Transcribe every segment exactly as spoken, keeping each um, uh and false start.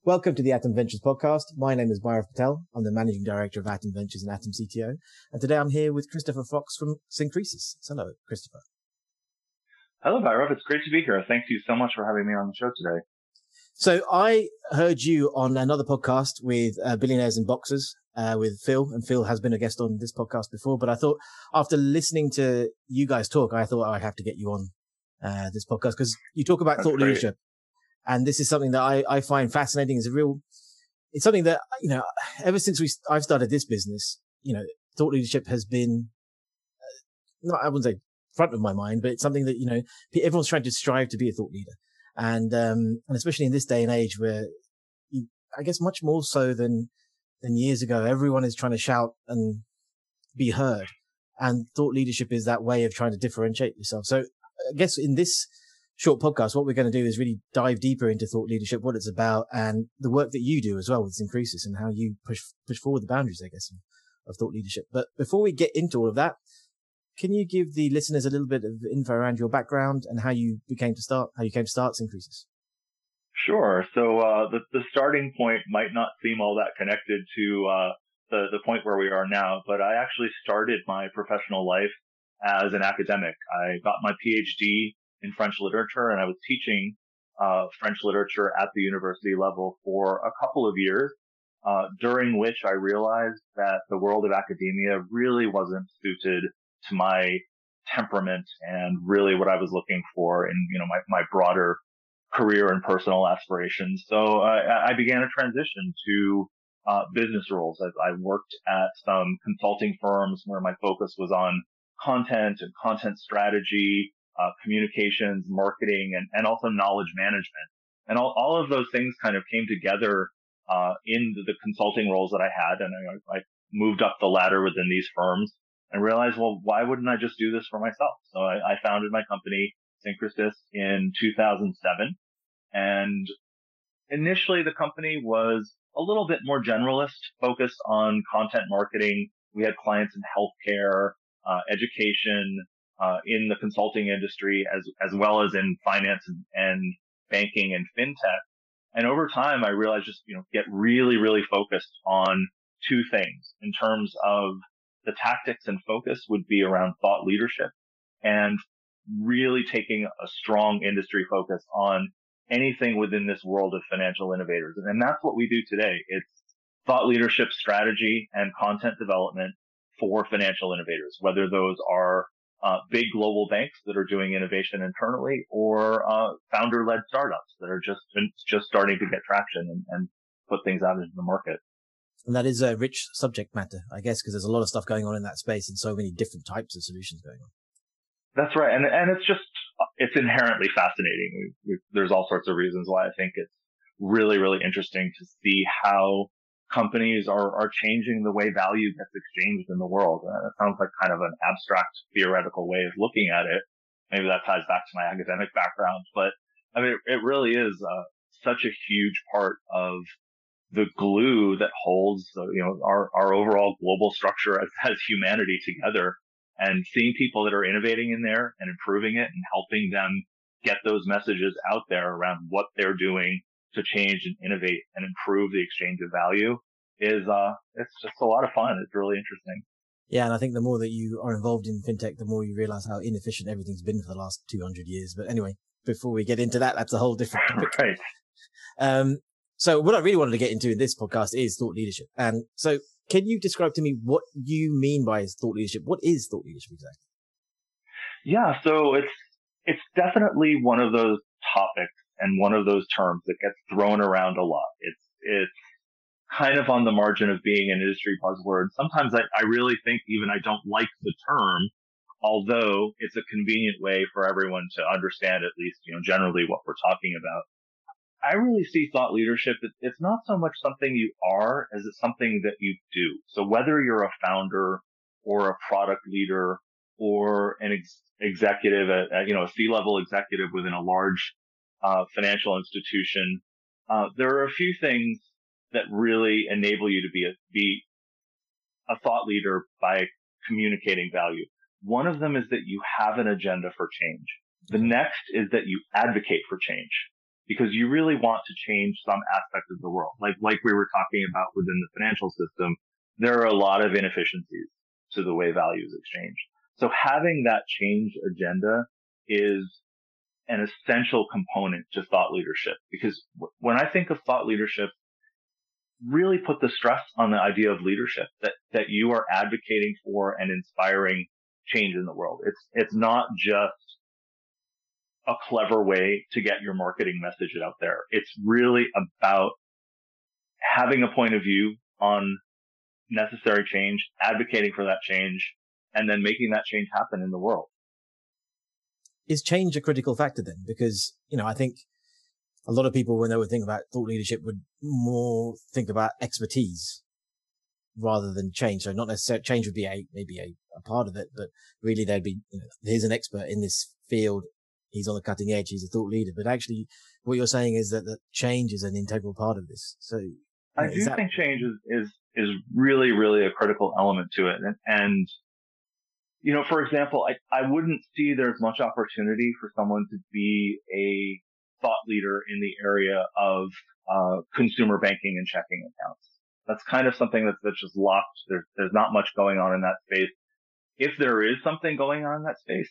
Welcome to the Atom Ventures podcast. My name is Bhairav Patel. I'm the managing director of Atom Ventures and Atom C T O. And today I'm here with Christopher Fox from Syncresis. Hello, Christopher. Hello, Bhairav. It's great to be here. Thank you so much for having me on the show today. So I heard you on another podcast with uh, Billionaires and Boxers uh, with Phil, and Phil has been a guest on this podcast before. But I thought after listening to you guys talk, I thought I'd have to get you on uh, this podcast because you talk about That's thought great. leadership. And this is something that I, I find fascinating. It's a real, it's something that, you know, ever since we, I've started this business, you know, thought leadership has been, uh, not, I wouldn't say front of my mind, but it's something that, you know, everyone's trying to strive to be a thought leader. And, um, and especially in this day and age where you, I guess much more so than, than years ago, everyone is trying to shout and be heard. And thought leadership is that way of trying to differentiate yourself. So I guess in this short podcast, what we're going to do is really dive deeper into thought leadership, what it's about, and the work that you do as well with Syncresis and how you push push forward the boundaries, I guess, of, of thought leadership. But before we get into all of that, can you give the listeners a little bit of info around your background and how you became to start, how you came to start Syncresis? Sure. So uh, the the starting point might not seem all that connected to uh, the the point where we are now, but I actually started my professional life as an academic. I got my P H D in French literature, and I was teaching uh, French literature at the university level for a couple of years, uh, during which I realized that the world of academia really wasn't suited to my temperament and really what I was looking for in, you know, my, my broader career and personal aspirations. So I, I began a transition to uh, business roles. I, I worked at some consulting firms where my focus was on content and content strategy, Uh, communications, marketing, and, and also knowledge management. And all, all of those things kind of came together uh, in the, the consulting roles that I had. And I, I moved up the ladder within these firms and realized, well, why wouldn't I just do this for myself? So I, I founded my company, Syncresis, in two thousand seven. And initially, the company was a little bit more generalist, focused on content marketing. We had clients in healthcare, uh, education, Uh, in the consulting industry, as as well as in finance and, and banking and fintech. And over time, I realized just, you know, get really, really focused on two things in terms of the tactics and focus would be around thought leadership and really taking a strong industry focus on anything within this world of financial innovators. And, and that's what we do today. It's thought leadership strategy and content development for financial innovators, whether those are Uh, big global banks that are doing innovation internally, or uh, founder-led startups that are just just starting to get traction and, and put things out into the market. And that is a rich subject matter, I guess, because there's a lot of stuff going on in that space and so many different types of solutions going on. That's right, and and it's just it's inherently fascinating. We, we, there's all sorts of reasons why I think it's really really interesting to see how companies are, are changing the way value gets exchanged in the world. Uh, it sounds like kind of an abstract theoretical way of looking at it. Maybe that ties back to my academic background, but I mean, it, it really is uh, such a huge part of the glue that holds, uh, you know, our, our overall global structure as, as humanity together. And seeing people that are innovating in there and improving it and helping them get those messages out there around what they're doing to change and innovate and improve the exchange of value is, uh, it's just a lot of fun. It's really interesting. Yeah. And I think the more that you are involved in fintech, the more you realize how inefficient everything's been for the last two hundred years. But anyway, before we get into that, that's a whole different topic. Right. Um, so what I really wanted to get into in this podcast is thought leadership. And so can you describe to me what you mean by thought leadership? What is thought leadership exactly? Yeah. So it's, it's definitely one of those topics and one of those terms that gets thrown around a lot. It's, it's kind of on the margin of being an industry buzzword. Sometimes I, I really think even I don't like the term, although it's a convenient way for everyone to understand at least, you know, generally what we're talking about. I really see thought leadership, it's not so much something you are as it's something that you do. So whether you're a founder or a product leader or an ex- executive, a, a, you know, a C-level executive within a large uh, financial institution, uh, there are a few things that really enable you to be a, be a thought leader by communicating value. One of them is that you have an agenda for change. The next is that you advocate for change. because you really want to change some aspect of the world. Like, like we were talking about within the financial system, there are a lot of inefficiencies to the way value is exchanged. So having that change agenda is an essential component to thought leadership, because w- when I think of thought leadership, really put the stress on the idea of leadership, that, that you are advocating for and inspiring change in the world. It's, it's not just a clever way to get your marketing message out there. It's really about having a point of view on necessary change, advocating for that change, and then making that change happen in the world. Is change a critical factor then? Because, you know, I think a lot of people, when they would think about thought leadership, would more think about expertise rather than change. So not necessarily change would be a, maybe a, a part of it, but really there'd be, you know, here's an expert in this field. He's on the cutting edge. He's a thought leader. But actually what you're saying is that, that change is an integral part of this. So you know, I do that... think change is, is, is really, really a critical element to it. And, and you know, for example, I, I wouldn't see there's much opportunity for someone to be a thought leader in the area of uh, consumer banking and checking accounts. That's kind of something that's, that's just locked. There's, there's not much going on in that space. If there is something going on in that space,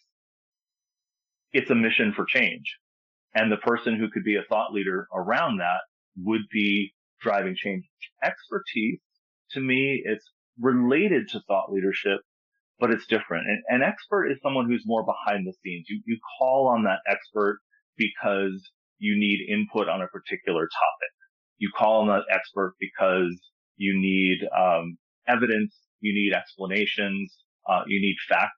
it's a mission for change. And the person who could be a thought leader around that would be driving change. Expertise, to me, it's related to thought leadership, but it's different. And an expert is someone who's more behind the scenes. You, you call on that expert because you need input on a particular topic. You call on that expert because you need um, evidence, you need explanations, uh, you need facts,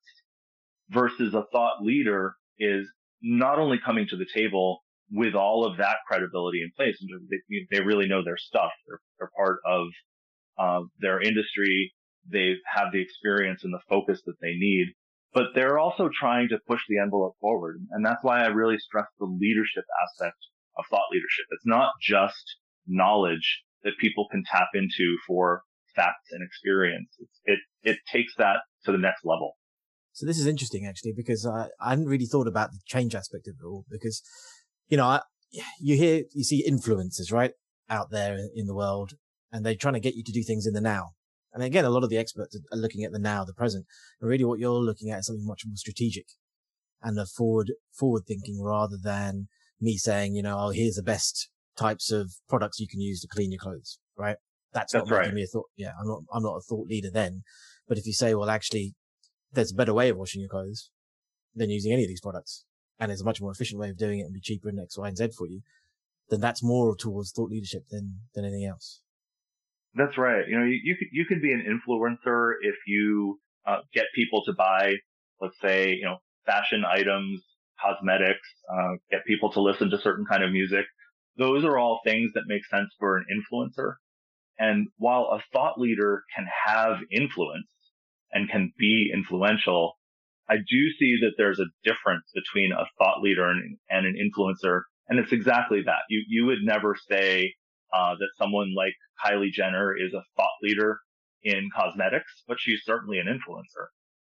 versus a thought leader is not only coming to the table with all of that credibility in place, they, they really know their stuff. They're, they're part of uh, their industry. They have the experience and the focus that they need, but they're also trying to push the envelope forward. And that's why I really stress the leadership aspect of thought leadership. It's not just knowledge that people can tap into for facts and experience. It's, it, it takes that to the next level. So this is interesting actually, because I, I hadn't really thought about the change aspect of it all, because, you know, I, you hear, you see influencers, right, out there in the world, and they're trying to get you to do things in the now. And again, a lot of the experts are looking at the now, the present. And really what you're looking at is something much more strategic and a forward, forward thinking, rather than me saying, you know, oh, here's the best types of products you can use to clean your clothes, right? That's, That's not right. making me a thought. Yeah. I'm not, I'm not a thought leader then. But if you say, well, actually, there's a better way of washing your clothes than using any of these products, and there's a much more efficient way of doing it and be cheaper and X, Y, and Z for you, then that's more towards thought leadership than, than anything else. That's right. You know, you, you could, you could be an influencer if you uh, get people to buy, let's say, you know, fashion items, cosmetics, uh, get people to listen to certain kind of music. Those are all things that make sense for an influencer. And while a thought leader can have influence and can be influential, I do see that there's a difference between a thought leader and, and an influencer. And it's exactly that. You, you would never say, uh, that someone like Kylie Jenner is a thought leader in cosmetics, but she's certainly an influencer.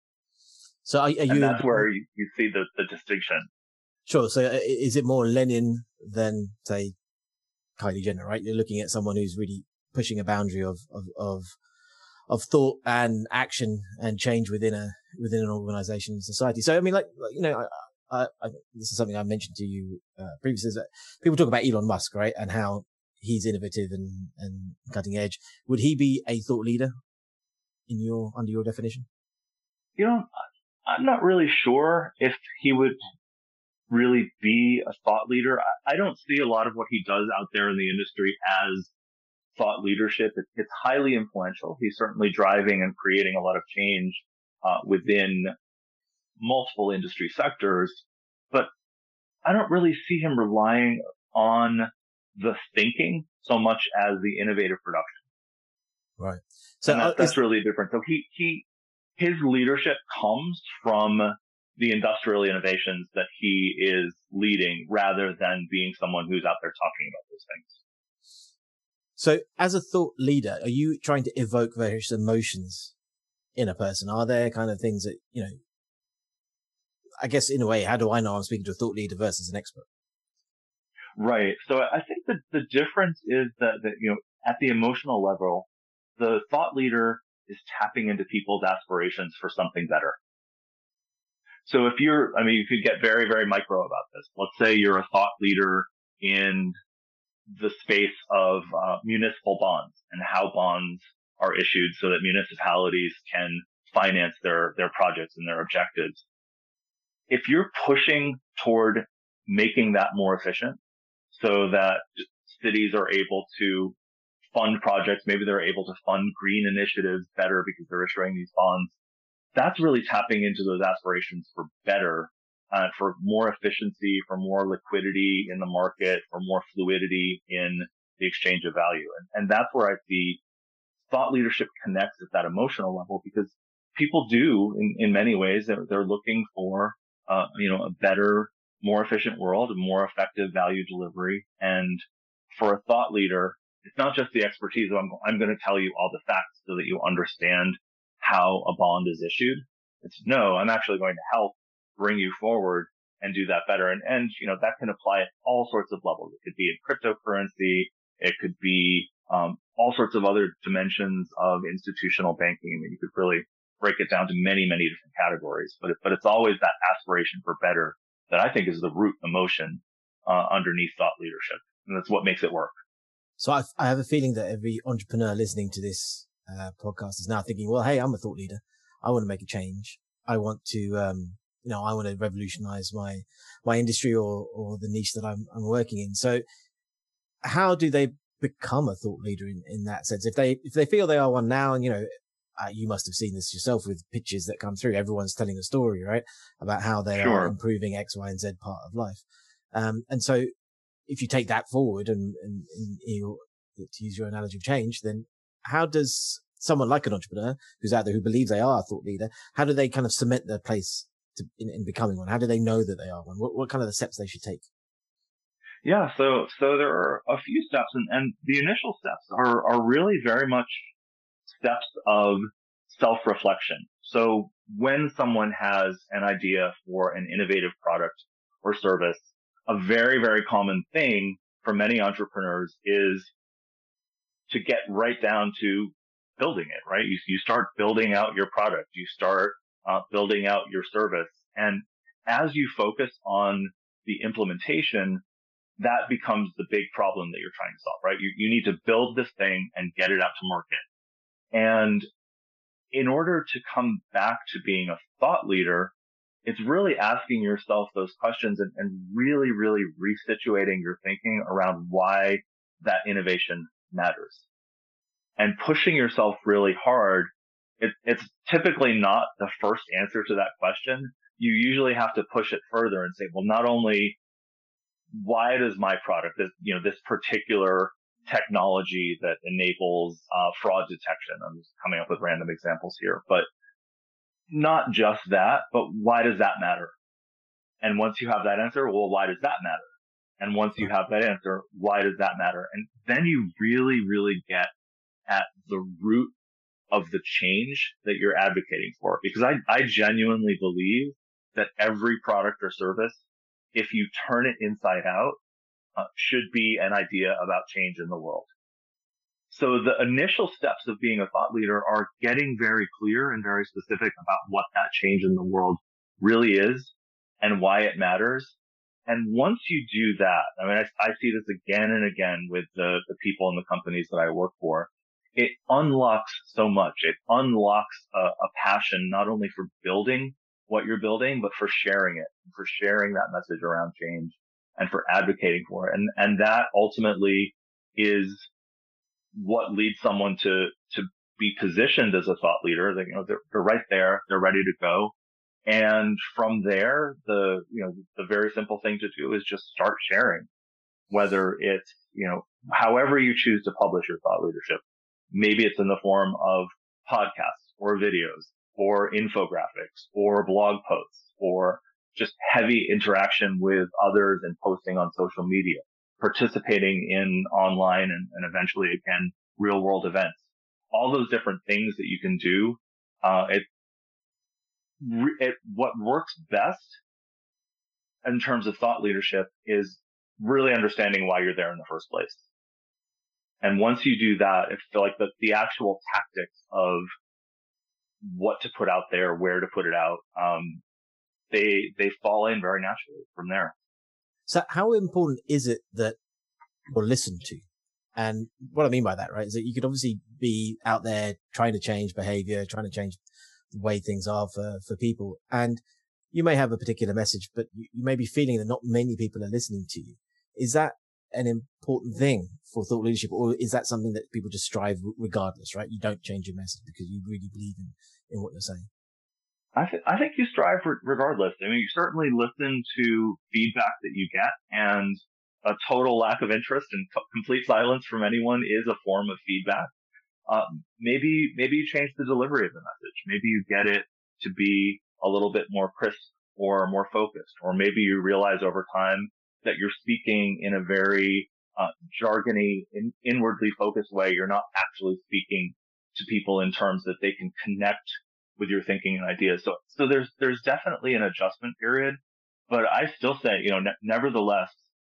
So are, are you, and that's where you, you see the, the distinction. Sure. So is it more Lenin than, say, Kylie Jenner, right? You're looking at someone who's really pushing a boundary of, of, of, of thought and action and change within a, within an organization and society. So, I mean, like, you know, I, I, I this is something I mentioned to you uh, previously, is that people talk about Elon Musk, right? And how he's innovative and, and cutting edge. Would he be a thought leader in your, under your definition? You know, I'm not really sure if he would really be a thought leader. I, I don't see a lot of what he does out there in the industry as thought leadership. It, it's highly influential. He's certainly driving and creating a lot of change uh, within multiple industry sectors, but I don't really see him relying on the thinking so much as the innovative production. Right. So that, that's really different. So he, he, his leadership comes from the industrial innovations that he is leading, rather than being someone who's out there talking about those things. So as a thought leader, are you trying to evoke various emotions in a person? Are there kind of things that, you know, I guess in a way, how do I know I'm speaking to a thought leader versus an expert? Right. So I think that the difference is that, that, you know, at the emotional level, the thought leader is tapping into people's aspirations for something better. So if you're, I mean, you could get very, very micro about this. Let's say you're a thought leader in the space of uh, municipal bonds and how bonds are issued so that municipalities can finance their, their projects and their objectives. If you're pushing toward making that more efficient so that cities are able to fund projects, maybe they're able to fund green initiatives better because they're issuing these bonds, that's really tapping into those aspirations for better, uh, for more efficiency, for more liquidity in the market, for more fluidity in the exchange of value. And, and that's where I see thought leadership connects at that emotional level, because people do, in, in many ways, they're, they're looking for, uh, you know, a better, more efficient world, a more effective value delivery. And for a thought leader, it's not just the expertise of I'm, I'm going to tell you all the facts so that you understand how a bond is issued. It's no, I'm actually going to help bring you forward and do that better. And, and, you know, that can apply at all sorts of levels. It could be in cryptocurrency. It could be, um, all sorts of other dimensions of institutional banking. I mean, you could really break it down to many, many different categories, but, it, but it's always that aspiration for better that I think is the root emotion, uh, underneath thought leadership. And that's what makes it work. So I, I have a feeling that every entrepreneur listening to this uh, podcast is now thinking, well, hey, I'm a thought leader. I want to make a change. I want to, um, you know, I want to revolutionize my, my industry or, or the niche that I'm, I'm working in. So how do they become a thought leader in, in that sense? If they, if they feel they are one now, and, you know, uh, you must have seen this yourself with pictures that come through. Everyone's telling a story, right? About how they Sure. are improving X, Y, and Z part of life. Um, and so if you take that forward and, and, and you, to use your analogy of change, then how does someone like an entrepreneur who's out there who believes they are a thought leader, how do they kind of cement their place to, in, in becoming one? How do they know that they are one? What, what kind of the steps they should take? Yeah, so so there are a few steps, and, and the initial steps are are really very much steps of self-reflection. So when someone has an idea for an innovative product or service, a very, very common thing for many entrepreneurs is to get right down to building it, right? You, you start building out your product. You start uh, building out your service. And as you focus on the implementation, that becomes the big problem that you're trying to solve, right? You, you need to build this thing and get it out to market. And in order to come back to being a thought leader, it's really asking yourself those questions and, and really, really resituating your thinking around why that innovation matters. And pushing yourself really hard, it, it's typically not the first answer to that question. You usually have to push it further and say, well, not only why does my product, this, you know, this particular technology that enables uh, fraud detection, I'm just coming up with random examples here, but not just that, but why does that matter? And once you have that answer, well, why does that matter? And once you have that answer, why does that matter? And then you really, really get at the root of the change that you're advocating for. Because I, I genuinely believe that every product or service, if you turn it inside out, uh, should be an idea about change in the world. So the initial steps of being a thought leader are getting very clear and very specific about what that change in the world really is and why it matters. And once you do that, I mean, I, I see this again and again with the, the people in the companies that I work for. It unlocks so much. It unlocks a, a passion not only for building what you're building, but for sharing it, for sharing that message around change and for advocating for it. And, and that ultimately is what leads someone to, to be positioned as a thought leader. They, you know, they're, they're right there. They're ready to go. And from there, the, you know, the very simple thing to do is just start sharing, whether it's, you know, however you choose to publish your thought leadership. Maybe it's in the form of podcasts or videos or infographics or blog posts or just heavy interaction with others and posting on social media, participating in online and, and eventually again, real world events. All those different things that you can do. Uh, it, it, what works best in terms of thought leadership is really understanding why you're there in the first place. And once you do that, it's like the, the actual tactics of what to put out there, where to put it out, um, they, they fall in very naturally from there. So how important is it that you're listened to? And what I mean by that, right, is that you could obviously be out there trying to change behavior, trying to change the way things are for, for people. And you may have a particular message, but you, you may be feeling that not many people are listening to you. Is that an important thing for thought leadership, or is that something that people just strive regardless, right? You don't change your message because you really believe in, in what you're saying. I, th- I think you strive for regardless. I mean, you certainly listen to feedback that you get, and a total lack of interest and co- complete silence from anyone is a form of feedback. Um, maybe, maybe you change the delivery of the message. Maybe you get it to be a little bit more crisp or more focused, or maybe you realize over time that you're speaking in a very uh, jargony, in, inwardly focused way. You're not actually speaking to people in terms that they can connect with your thinking and ideas. So, so there's, there's definitely an adjustment period, but I still say, you know, ne- nevertheless,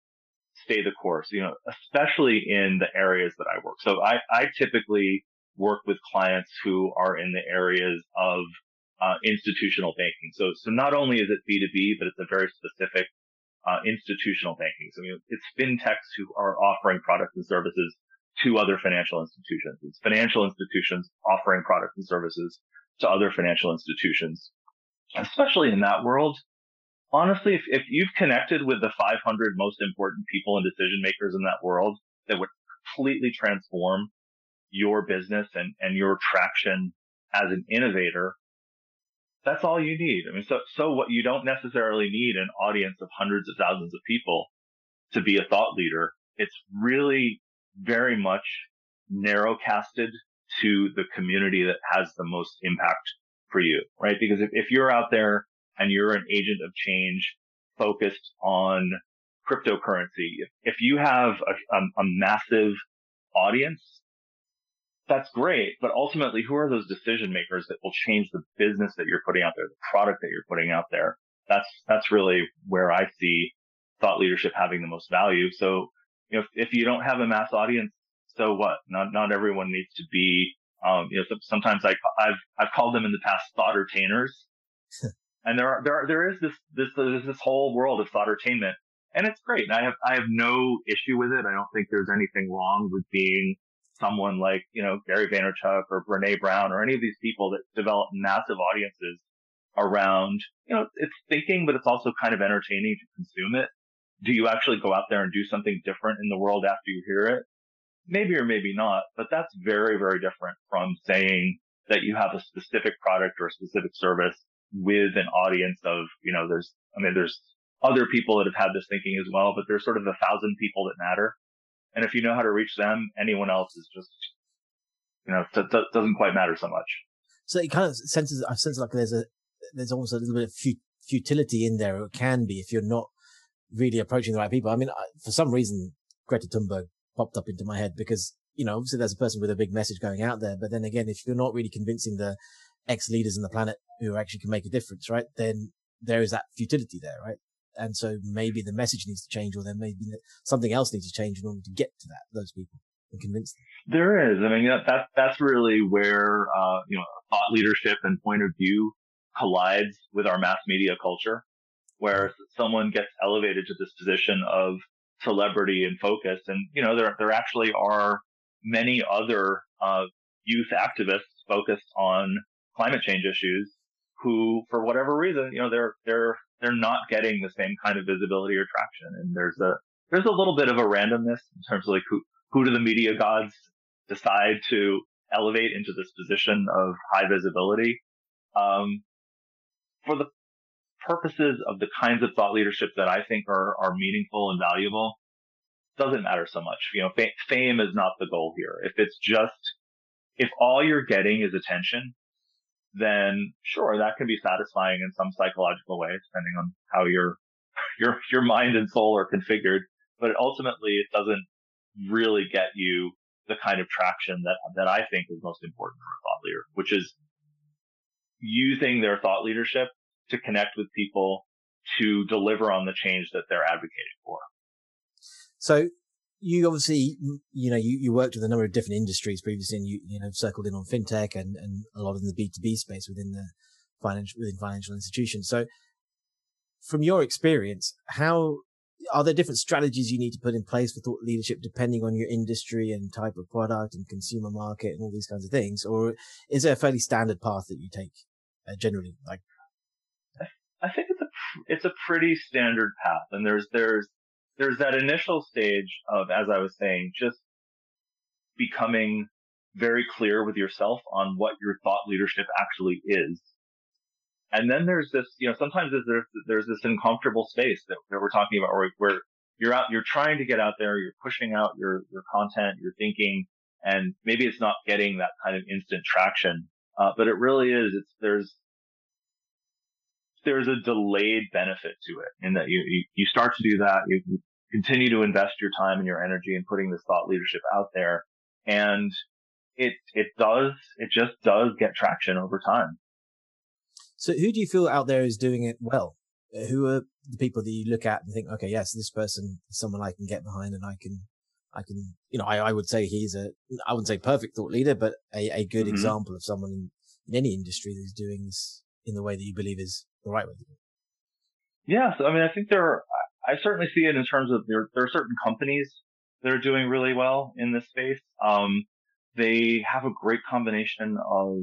stay the course, you know, especially in the areas that I work. So I, I typically work with clients who are in the areas of uh, institutional banking. So, so not only is it B two B, but it's a very specific uh, institutional banking. So, you know, it's fintechs who are offering products and services to other financial institutions. It's financial institutions offering products and services to other financial institutions. Especially in that world, honestly, if, if you've connected with the five hundred most important people and decision makers in that world that would completely transform your business and, and your traction as an innovator, that's all you need. I mean, so, so what you don't necessarily need an audience of hundreds of thousands of people to be a thought leader. It's really very much narrowcasted to the community that has the most impact for you, right? Because if, if you're out there and you're an agent of change focused on cryptocurrency, if, if you have a, a, a massive audience, that's great. But ultimately, who are those decision makers that will change the business that you're putting out there, the product that you're putting out there? That's, that's really where I see thought leadership having the most value. So, you know, if, if you don't have a mass audience, so what? Not, not everyone needs to be, um, you know, sometimes I, I've, I've called them in the past thought-ertainers. And there are, there are, there is this, this, there's this whole world of thought-ertainment, and it's great. And I have, I have no issue with it. I don't think there's anything wrong with being someone like, you know, Gary Vaynerchuk or Brene Brown or any of these people that develop massive audiences around, you know, it's thinking, but it's also kind of entertaining to consume it. Do you actually go out there and do something different in the world after you hear it? Maybe or maybe not, but that's very, very different from saying that you have a specific product or a specific service with an audience of, you know, there's, I mean, there's other people that have had this thinking as well, but there's sort of a thousand people that matter. And if you know how to reach them, anyone else is just, you know, t- t- doesn't quite matter so much. So it kind of senses, I sense like there's a, there's almost a little bit of fut- futility in there, or it can be if you're not really approaching the right people. I mean, I, for some reason, Greta Thunberg popped up into my head because, you know, obviously there's a person with a big message going out there. But then again, if you're not really convincing the ex-leaders on the planet who actually can make a difference, right, then there is that futility there, right? And so maybe the message needs to change, or then maybe something else needs to change in order to get to that, those people, and convince them. There is. I mean, that, that that's really where, uh, you know, thought leadership and point of view collides with our mass media culture, where someone gets elevated to this position of celebrity and focus. And, you know, there, there actually are many other, uh, youth activists focused on climate change issues who, for whatever reason, you know, they're, they're, they're not getting the same kind of visibility or traction. And there's a, there's a little bit of a randomness in terms of like who, who do the media gods decide to elevate into this position of high visibility? Um, for the purposes of the kinds of thought leadership that I think are, are meaningful and valuable, doesn't matter so much. You know, fa- fame is not the goal here. If it's just, if all you're getting is attention, then sure, that can be satisfying in some psychological way, depending on how your, your, your mind and soul are configured. But ultimately, it doesn't really get you the kind of traction that, that I think is most important for a thought leader, which is using their thought leadership to connect with people to deliver on the change that they're advocating for. So you obviously, you know, you, you worked with a number of different industries previously, and you, you know, circled in on fintech and, and a lot in the B two B space within the financial, within financial institutions. So from your experience, how are there different strategies you need to put in place for thought leadership depending on your industry and type of product and consumer market and all these kinds of things? Or is there a fairly standard path that you take uh, generally? Like, I think it's a, it's a pretty standard path. And there's, there's, there's that initial stage of, as I was saying, just becoming very clear with yourself on what your thought leadership actually is. And then there's this, you know, sometimes there's, there's this uncomfortable space that, that we're talking about where, where you're out, you're trying to get out there, you're pushing out your, your content, your thinking, and maybe it's not getting that kind of instant traction. Uh, but it really is, it's, there's, there's a delayed benefit to it in that you, you, you start to do that. You, you continue to invest your time and your energy in putting this thought leadership out there. And it, it does, it just does get traction over time. So who do you feel out there is doing it well? Who are the people that you look at and think, okay, yes, this person is someone I can get behind and I can, I can, you know, I, I would say he's a, I wouldn't say perfect thought leader, but a, a good mm-hmm. example of someone in, in any industry who's doing this in the way that you believe is the right way to do it. Yeah. So, I mean, I think there are, I certainly see it in terms of there, there are certain companies that are doing really well in this space. Um, they have a great combination of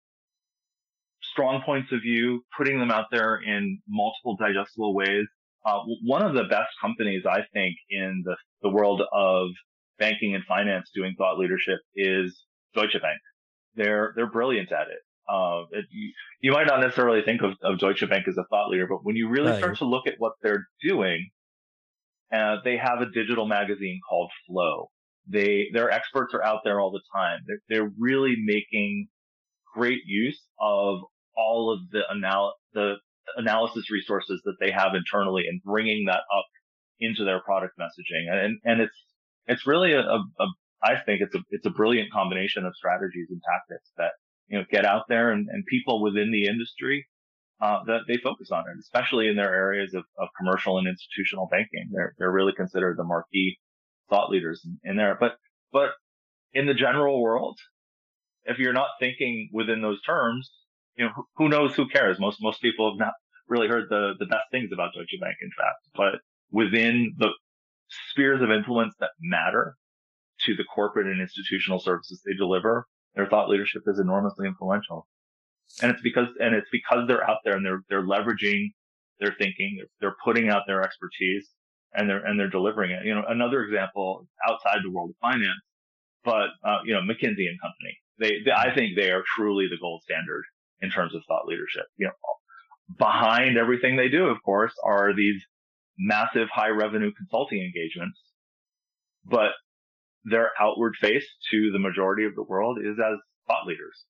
strong points of view, putting them out there in multiple digestible ways. Uh, one of the best companies, I think, in the, the world of banking and finance doing thought leadership is Deutsche Bank. They're, they're brilliant at it. Uh, it, you, you might not necessarily think of, of Deutsche Bank as a thought leader, but when you really right. start to look at what they're doing, uh, they have a digital magazine called Flow. They, their experts are out there all the time. They're, they're really making great use of all of the anal- the analysis resources that they have internally and bringing that up into their product messaging. And, and it's, it's really a, a, a, I think it's a, it's a brilliant combination of strategies and tactics that, you know, get out there and, and people within the industry, uh, that they focus on it, especially in their areas of, of commercial and institutional banking. They're, they're really considered the marquee thought leaders in, in there. But, but in the general world, if you're not thinking within those terms, you know, who knows, who cares? Most, most people have not really heard the, the best things about Deutsche Bank, in fact, but within the spheres of influence that matter to the corporate and institutional services they deliver, their thought leadership is enormously influential. And it's because, and it's because they're out there and they're, they're leveraging their thinking, they're, they're putting out their expertise and they're, and they're delivering it. You know, another example outside the world of finance, but, uh, you know, McKinsey and Company, they, they, I think they are truly the gold standard in terms of thought leadership. You know, behind everything they do, of course, are these massive high revenue consulting engagements, but their outward face to the majority of the world is as thought leaders.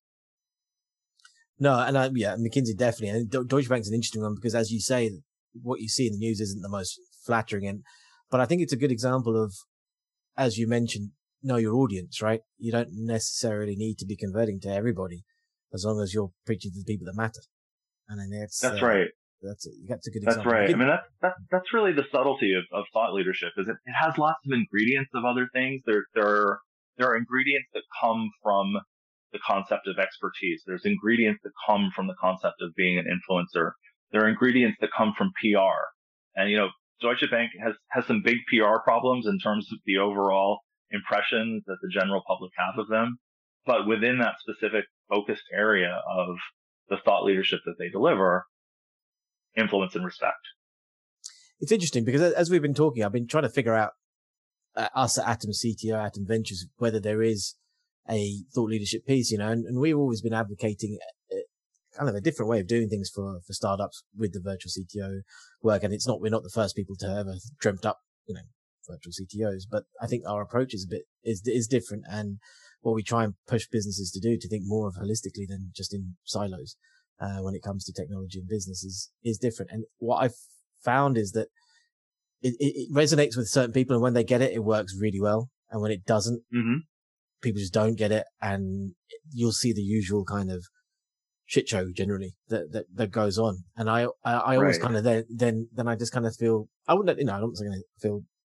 No, and I, yeah, McKinsey definitely. And Deutsche Bank's an interesting one because, as you say, what you see in the news isn't the most flattering. And, but I think it's a good example of, as you mentioned, know your audience, right? You don't necessarily need to be converting to everybody, as long as you're preaching to the people that matter. And then that's, that's uh, right. That's, a, that's a good that's example. That's right. I mean, that's, that's, that's really the subtlety of, of thought leadership is it, it has lots of ingredients of other things. There, there are, there are ingredients that come from the concept of expertise. There's ingredients that come from the concept of being an influencer. There are ingredients that come from P R. And, you know, Deutsche Bank has, has some big P R problems in terms of the overall impressions that the general public have of them. But within that specific focused area of the thought leadership that they deliver, influence and respect. It's interesting because as we've been talking, I've been trying to figure out uh, us at Atom C T O, Atom Ventures, whether there is a thought leadership piece, you know, and, and we've always been advocating a, a kind of a different way of doing things for, for startups with the virtual C T O work. And it's not, we're not the first people to ever dreamt up, you know, virtual C T Os, but I think our approach is a bit, is, is different. And what we try and push businesses to do, to think more of holistically than just in silos, uh, when it comes to technology and business is, is different. And what I've found is that it, it, it resonates with certain people, and when they get it, it works really well. And when it doesn't, mm-hmm. people just don't get it. And you'll see the usual kind of shit show generally that, that, that goes on. And I, I, I always right. kind of then, then, then I just kind of feel, I wouldn't, you know, I don't think I feel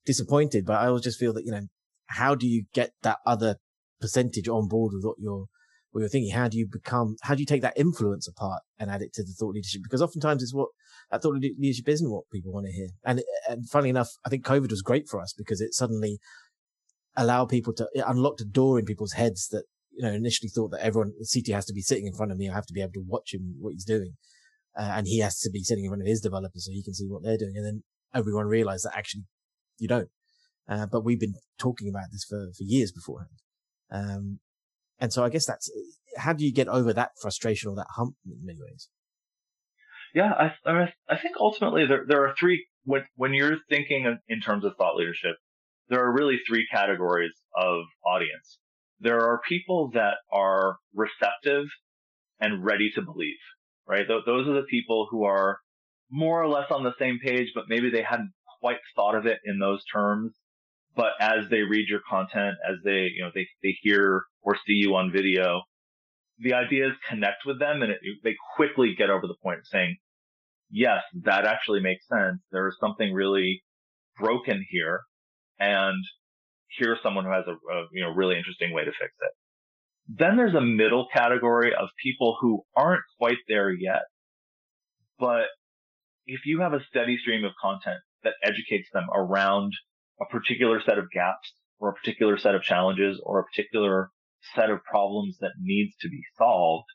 disappointed, but I always just feel that, you know, how do you get that other percentage on board with what you're, what you're thinking? How do you become, how do you take that influence apart and add it to the thought leadership? Because oftentimes it's what, that thought leadership isn't what people want to hear. And, and funnily enough, I think COVID was great for us because it suddenly allowed people to, it unlocked a door in people's heads that, you know, initially thought that everyone, the C T O has to be sitting in front of me. I have to be able to watch him, what he's doing. Uh, and he has to be sitting in front of his developers so he can see what they're doing. And then everyone realized that actually you don't. Uh, but we've been talking about this for, for years beforehand. Um, and so I guess that's, how do you get over that frustration or that hump in many ways? Yeah, I, I, I think ultimately there, there are three, when, when you're thinking in terms of thought leadership, there are really three categories of audience. There are people that are receptive and ready to believe, right? Th- those are the people who are more or less on the same page, but maybe they hadn't quite thought of it in those terms. But as they read your content, as they, you know, they, they hear or see you on video, the ideas connect with them and it, they quickly get over the point of saying, yes, that actually makes sense. There is something really broken here. And here's someone who has a, a, you know, really interesting way to fix it. Then there's a middle category of people who aren't quite there yet. But if you have a steady stream of content that educates them around a particular set of gaps or a particular set of challenges or a particular set of problems that needs to be solved,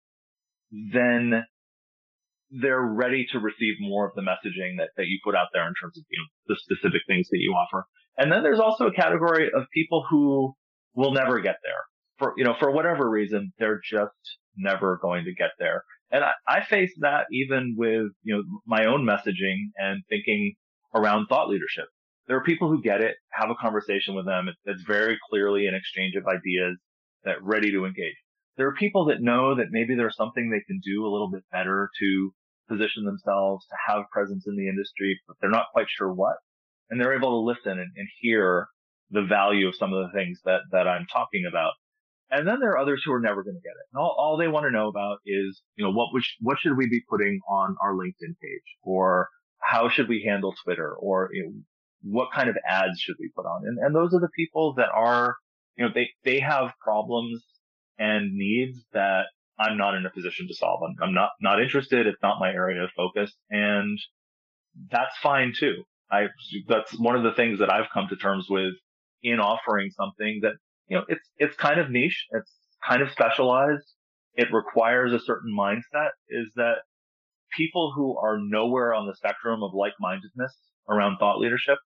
then they're ready to receive more of the messaging that, that you put out there in terms of, you know, the specific things that you offer. And then there's also a category of people who will never get there. For, you know, for whatever reason, they're just never going to get there. And I, I face that even with, you know, my own messaging and thinking around thought leadership. There are people who get it, have a conversation with them. It's very clearly an exchange of ideas that ready to engage. There are people that know that maybe there's something they can do a little bit better to position themselves, to have presence in the industry, but they're not quite sure what. And they're able to listen and, and hear the value of some of the things that, that I'm talking about. And then there are others who are never going to get it. And all, all they want to know about is, you know, what, which, what should we be putting on our LinkedIn page? Or how should we handle Twitter? Or, you know, what kind of ads should we put on? And, and those are the people that are, you know, they, they have problems and needs that I'm not in a position to solve. I'm, I'm not, not interested. It's not my area of focus. And that's fine too. I, that's one of the things that I've come to terms with in offering something that, you know, it's, it's kind of niche. It's kind of specialized. It requires a certain mindset, is that people who are nowhere on the spectrum of like-mindedness around thought leadership,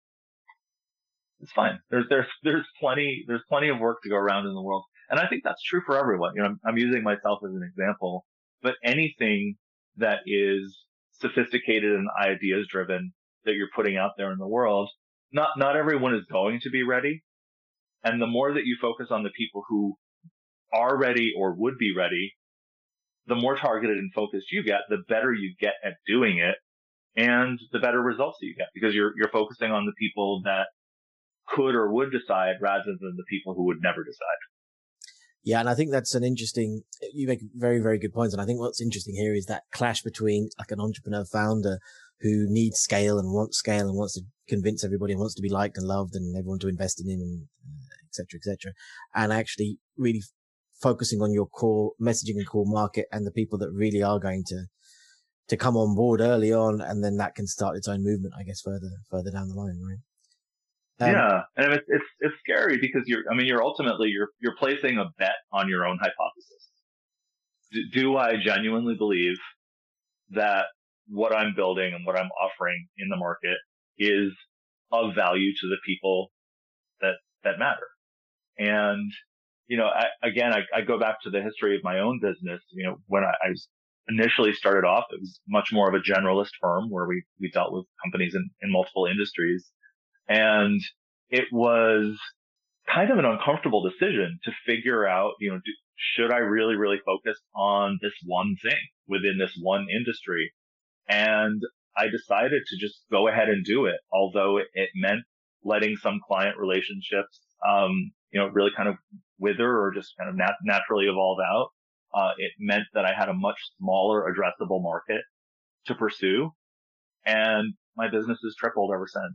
it's fine. There's, there's, there's plenty, there's plenty of work to go around in the world. And I think that's true for everyone. You know, I'm, I'm using myself as an example, but anything that is sophisticated and ideas driven that you're putting out there in the world, not, not everyone is going to be ready. And the more that you focus on the people who are ready or would be ready, the more targeted and focused you get, the better you get at doing it and the better results that you get, because you're, you're focusing on the people that could or would decide rather than the people who would never decide. Yeah. And I think that's an interesting, you make very, very good points. And I think what's interesting here is that clash between like an entrepreneur founder who needs scale and wants scale and wants to convince everybody and wants to be liked and loved and everyone to invest in him and et cetera, et cetera. And actually really focusing on your core messaging and core market and the people that really are going to, to come on board early on. And then that can start its own movement, I guess, further, further down the line, right? Um, yeah. And it's, it's, it's scary because you're, I mean, you're ultimately, you're, you're placing a bet on your own hypothesis. Do, do I genuinely believe that what I'm building and what I'm offering in the market is of value to the people that, that matter? And, you know, I, again, I, I go back to the history of my own business. You know, when I, I initially started off, it was much more of a generalist firm where we, we dealt with companies in, in multiple industries. And it was kind of an uncomfortable decision to figure out, you know, do, should I really, really focus on this one thing within this one industry? And I decided to just go ahead and do it, although it, it meant letting some client relationships, um, you know, really kind of wither or just kind of nat- naturally evolve out. Uh, it meant that I had a much smaller addressable market to pursue, and my business has tripled ever since.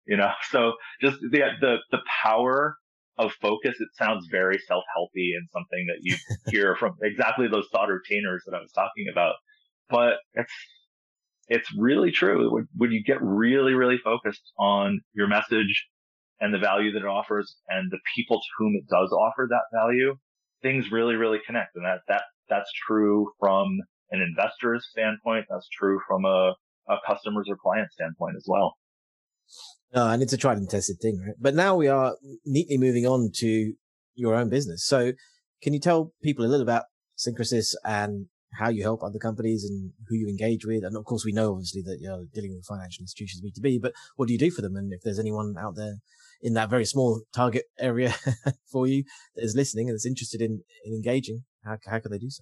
you know? So just the, the, the power of focus, it sounds very self-helpy and something that you hear from exactly those thought retainers that I was talking about. But it's, it's really true. When, when you get really, really focused on your message and the value that it offers and the people to whom it does offer that value, things really, really connect. And that, that, that's true from an investor's standpoint. That's true from a, a customer's or client standpoint as well. Uh, and it's a tried and tested thing, right? But now we are neatly moving on to your own business. So can you tell people a little about Syncrasys and how you help other companies and who you engage with? And of course, we know obviously that you're dealing with financial institutions B two B, but what do you do for them? And if there's anyone out there in that very small target area for you that is listening and is interested in, in engaging, how, how can they do so?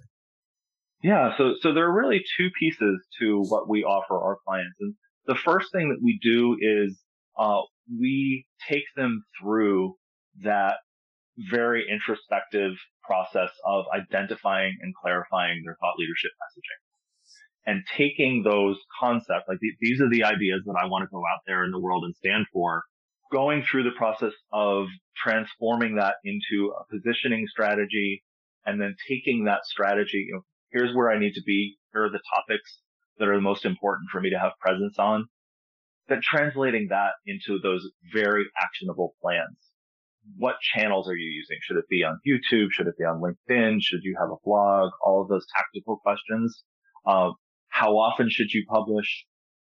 Yeah. So, so there are really two pieces to what we offer our clients. And the first thing that we do is, uh, we take them through that very introspective process of identifying and clarifying their thought leadership messaging and taking those concepts, like the, these are the ideas that I want to go out there in the world and stand for, going through the process of transforming that into a positioning strategy, and then taking that strategy, you know, here's where I need to be. Here are the topics that are the most important for me to have presence on. Then translating that into those very actionable plans. What channels are you using? Should it be on YouTube? Should it be on LinkedIn? Should you have a blog? All of those tactical questions. Uh, how often should you publish?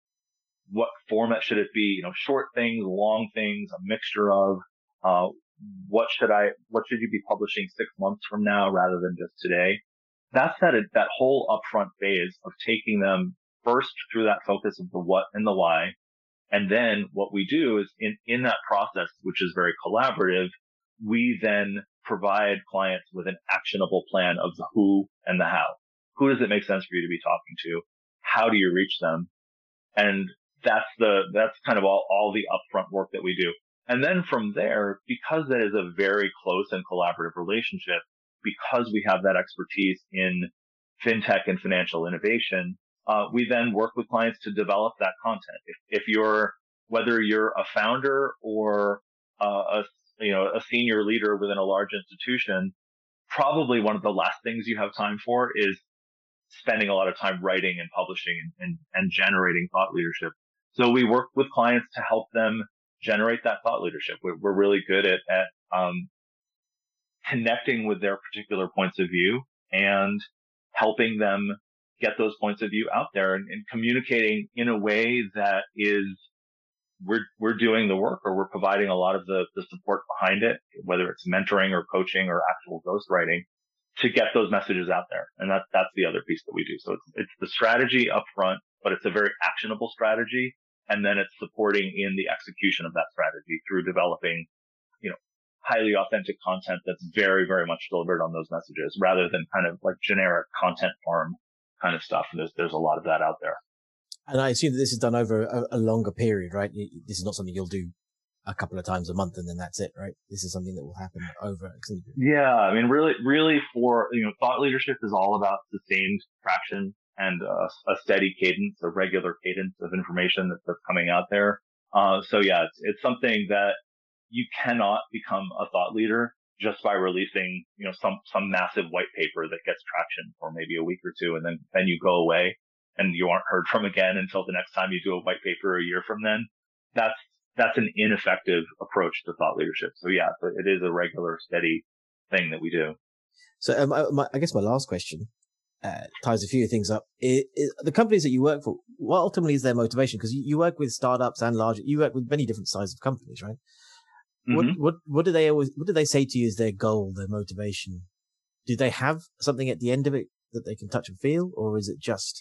What format should it be? You know, short things, long things, a mixture of, uh, what should I, what should you be publishing six months from now rather than just today? That's that, that whole upfront phase of taking them first through that focus of the what and the why. And then what we do is in, in that process, which is very collaborative, we then provide clients with an actionable plan of the who and the how. Who does it make sense for you to be talking to? How do you reach them? And that's the, that's kind of all, all the upfront work that we do. And then from there, because that is a very close and collaborative relationship, because we have that expertise in fintech and financial innovation, uh, we then work with clients to develop that content. If, if you're, whether you're a founder or uh, a, you know, a senior leader within a large institution, probably one of the last things you have time for is spending a lot of time writing and publishing and, and, and generating thought leadership. So we work with clients to help them generate that thought leadership. We're, we're really good at, at, um, connecting with their particular points of view and helping them get those points of view out there and, and communicating in a way that is, we're, we're doing the work or we're providing a lot of the, the support behind it, whether it's mentoring or coaching or actual ghostwriting to get those messages out there. And that, that's the other piece that we do. So it's, it's the strategy up front, but it's a very actionable strategy. And then it's supporting in the execution of that strategy through developing, you know, highly authentic content that's very, very much delivered on those messages rather than kind of like generic content farm kind of stuff. And there's, there's a lot of that out there. And I assume that this is done over a, a longer period, right? This is not something you'll do a couple of times a month and then that's it, right? This is something that will happen over. Yeah. I mean, really, really for, you know, thought leadership is all about sustained traction and uh, a steady cadence, a regular cadence of information that, that's coming out there. Uh, so yeah, it's, it's something that you cannot become a thought leader just by releasing, you know, some, some massive white paper that gets traction for maybe a week or two. And then, then you go away and you aren't heard from again until the next time you do a white paper a year from then. That's, that's an ineffective approach to thought leadership. So yeah, it is a regular, steady thing that we do. So um, I, my, I guess my last question uh, ties a few things up. It, it, the companies that you work for, what ultimately is their motivation? Because you, you work with startups and large, you work with many different sizes of companies, right? Mm-hmm. What, what, what do they always, what do they say to you is their goal, their motivation? Do they have something at the end of it that they can touch and feel, or is it just,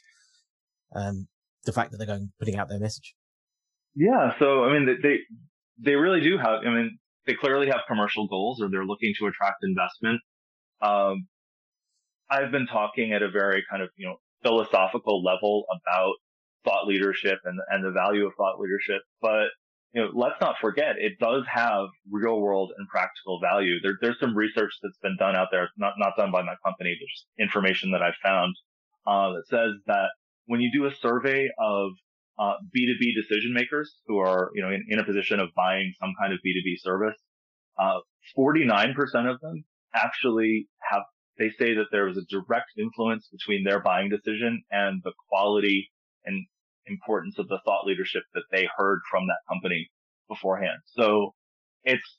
um, the fact that they're going, putting out their message? Yeah. So, I mean, they, they really do have, I mean, they clearly have commercial goals or they're looking to attract investment. Um, I've been talking at a very kind of, you know, philosophical level about thought leadership and, and the value of thought leadership. But, you know, let's not forget, it does have real world and practical value. There, there's some research that's been done out there, not, not done by my company, but just information that I've found, uh, that says that when you do a survey of uh, B two B decision makers who are, you know, in, in a position of buying some kind of B two B service, uh, forty-nine percent of them actually have, they say that there was a direct influence between their buying decision and the quality and importance of the thought leadership that they heard from that company beforehand. So it's,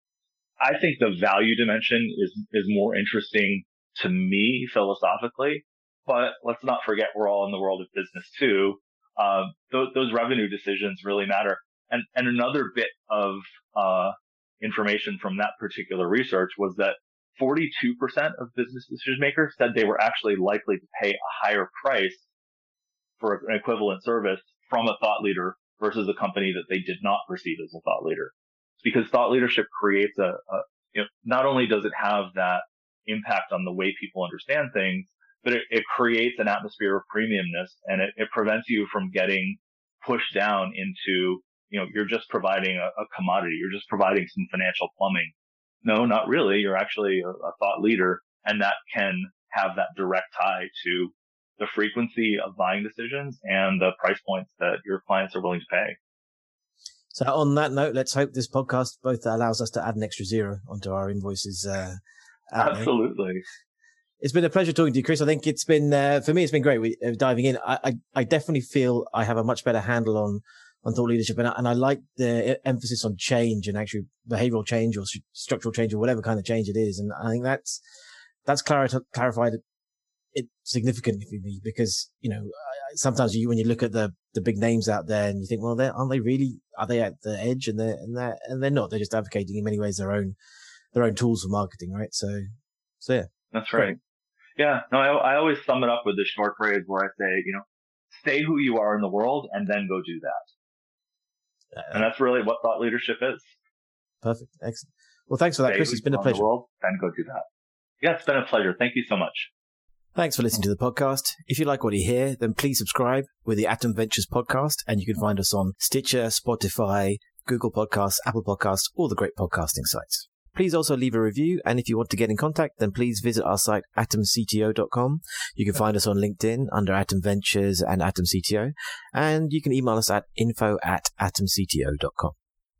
I think the value dimension is, is more interesting to me philosophically, but let's not forget we're all in the world of business too. Uh, th- those revenue decisions really matter. And, and another bit of, uh, information from that particular research was that forty-two percent of business decision makers said they were actually likely to pay a higher price for an equivalent service from a thought leader versus a company that they did not perceive as a thought leader. Because thought leadership creates a, a you know, not only does it have that impact on the way people understand things, but it, it creates an atmosphere of premiumness, and it, it prevents you from getting pushed down into, you know, you're just providing a, a commodity. You're just providing some financial plumbing. No, not really. You're actually a, a thought leader, and that can have that direct tie to the frequency of buying decisions and the price points that your clients are willing to pay. So on that note, let's hope this podcast both allows us to add an extra zero onto our invoices. Uh, Absolutely. There. It's been a pleasure talking to you, Chris. I think it's been, uh, for me, it's been great we, uh, diving in. I, I, I definitely feel I have a much better handle on, on thought leadership. And I, and I like the emphasis on change and actually behavioral change or st- structural change or whatever kind of change it is. And I think that's, that's clar- clarified it significantly for me because, you know, sometimes you, when you look at the, the big names out there and you think, well, aren't they really, are they at the edge? And they're, and they're, and they're not, they're just advocating in many ways their own, their own tools for marketing, right? So, so yeah. That's right. Great. Yeah. No, I, I always sum it up with this short phrase where I say, you know, stay who you are in the world and then go do that. Uh, and that's really what thought leadership is. Perfect. Excellent. Well, thanks for that, stay Chris. It's been a pleasure. In the world, then go do that. Yeah, it's been a pleasure. Thank you so much. Thanks for listening to the podcast. If you like what you hear, then please subscribe. We're the Atom Ventures podcast, and you can find us on Stitcher, Spotify, Google Podcasts, Apple Podcasts, all the great podcasting sites. Please also leave a review, and if you want to get in contact, then please visit our site, atom c t o dot com. You can find us on LinkedIn under Atom Ventures and Atom C T O, and you can email us at info at atom c t o dot com.